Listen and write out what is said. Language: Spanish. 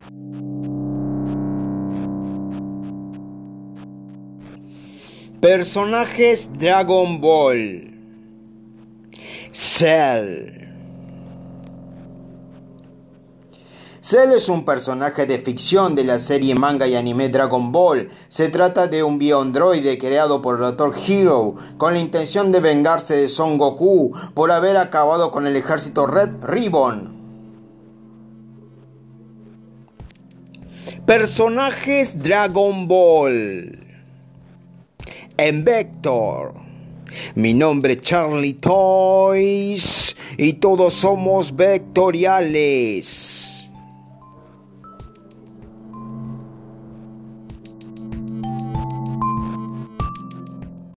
Personajes Dragon Ball. Cell. Cell es un personaje de ficción de la serie manga y anime Dragon Ball. Se trata de un bioandroide creado por el Dr. Hero con la intención de vengarse de Son Goku por haber acabado con el ejército Red Ribbon. Personajes Dragon Ball. Vector. Mi nombre es Charlie Toys y todos somos vectoriales.